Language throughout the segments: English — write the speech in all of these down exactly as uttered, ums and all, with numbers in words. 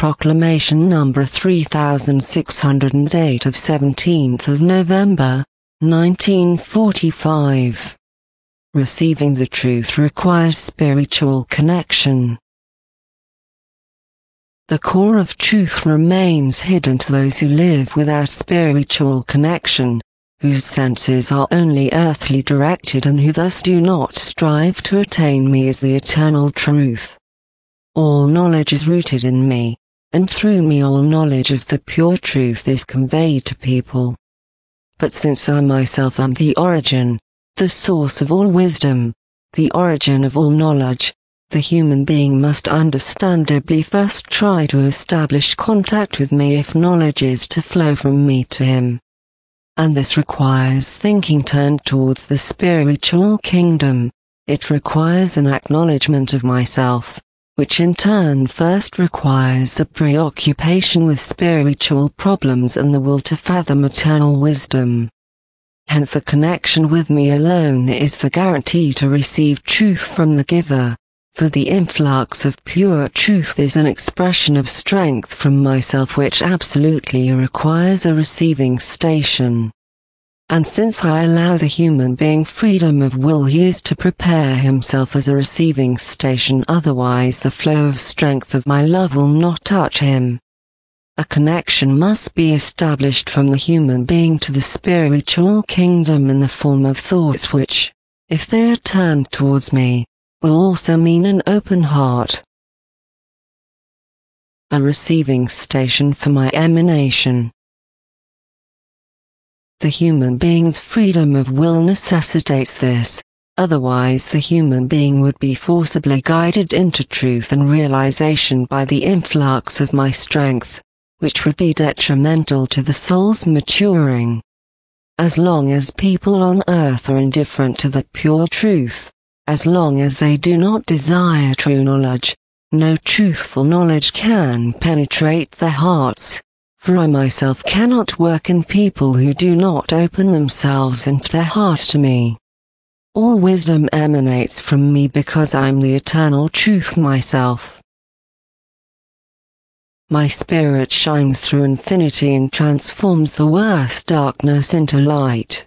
Proclamation number three thousand six hundred eight of seventeenth of November, nineteen forty-five. Receiving the truth requires spiritual connection. The core of truth remains hidden to those who live without spiritual connection, whose senses are only earthly directed and who thus do not strive to attain me as the eternal truth. All knowledge is rooted in me, and through me all knowledge of the pure truth is conveyed to people. But since I myself am the origin, the source of all wisdom, the origin of all knowledge, the human being must understandably first try to establish contact with me if knowledge is to flow from me to him. And this requires thinking turned towards the spiritual kingdom. It requires an acknowledgement of myself, which in turn first requires a preoccupation with spiritual problems and the will to fathom eternal wisdom. Hence the connection with me alone is the guarantee to receive truth from the giver, for the influx of pure truth is an expression of strength from myself which absolutely requires a receiving station. And since I allow the human being freedom of will, he is to prepare himself as a receiving station, otherwise the flow of strength of my love will not touch him. A connection must be established from the human being to the spiritual kingdom in the form of thoughts which, if they are turned towards me, will also mean an open heart. A receiving station for my emanation. The human being's freedom of will necessitates this, otherwise the human being would be forcibly guided into truth and realization by the influx of my strength, which would be detrimental to the soul's maturing. As long as people on earth are indifferent to the pure truth, as long as they do not desire true knowledge, no truthful knowledge can penetrate their hearts. For I myself cannot work in people who do not open themselves and their hearts to me. All wisdom emanates from me because I am the eternal truth myself. My spirit shines through infinity and transforms the worst darkness into light.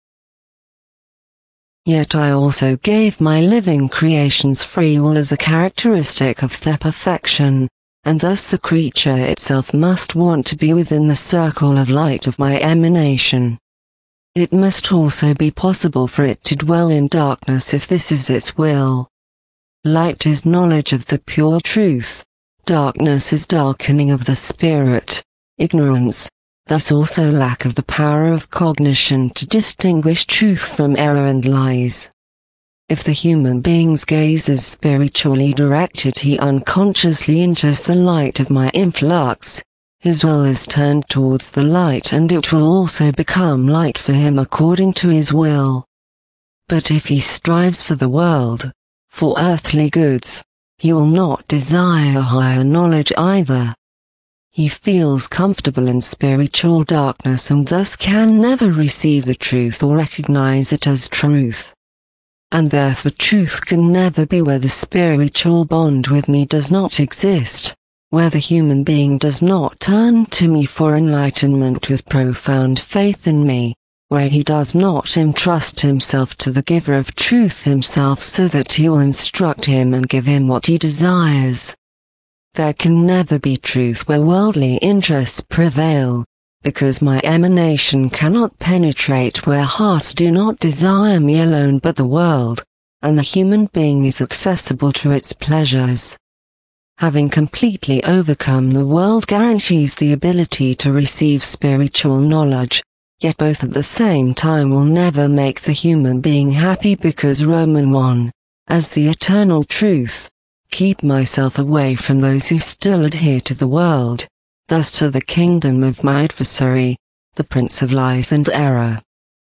Yet I also gave my living creations free will as a characteristic of their perfection, and thus the creature itself must want to be within the circle of light of my emanation. It must also be possible for it to dwell in darkness if this is its will. Light is knowledge of the pure truth, darkness is darkening of the spirit, ignorance, thus also lack of the power of cognition to distinguish truth from error and lies. If the human being's gaze is spiritually directed, he unconsciously enters the light of my influx. His will is turned towards the light and it will also become light for him according to his will. But if he strives for the world, for earthly goods, he will not desire higher knowledge either. He feels comfortable in spiritual darkness and thus can never receive the truth or recognize it as truth. And therefore truth can never be where the spiritual bond with me does not exist, where the human being does not turn to me for enlightenment with profound faith in me, where he does not entrust himself to the giver of truth himself so that he will instruct him and give him what he desires. There can never be truth where worldly interests prevail, because my emanation cannot penetrate where hearts do not desire me alone but the world, and the human being is accessible to its pleasures. Having completely overcome the world guarantees the ability to receive spiritual knowledge, yet both at the same time will never make the human being happy because Roman one, as the eternal truth, keep myself away from those who still adhere to the world, thus to the kingdom of my adversary, the prince of lies and error.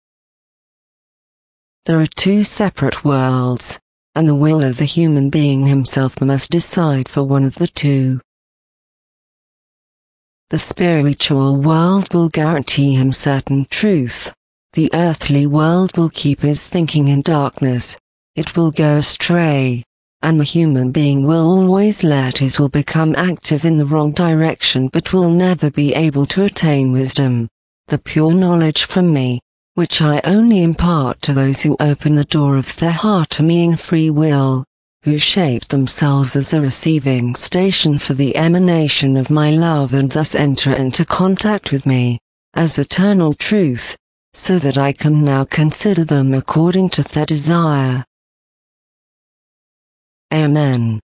There are two separate worlds, and the will of the human being himself must decide for one of the two. The spiritual world will guarantee him certain truth. The earthly world will keep his thinking in darkness. It will go astray. and the human being will always let his will become active in the wrong direction but will never be able to attain wisdom, the pure knowledge from me, which I only impart to those who open the door of their heart to me in free will, who shape themselves as a receiving station for the emanation of my love and thus enter into contact with me, as eternal truth, so that I can now consider them according to their desire. Amen.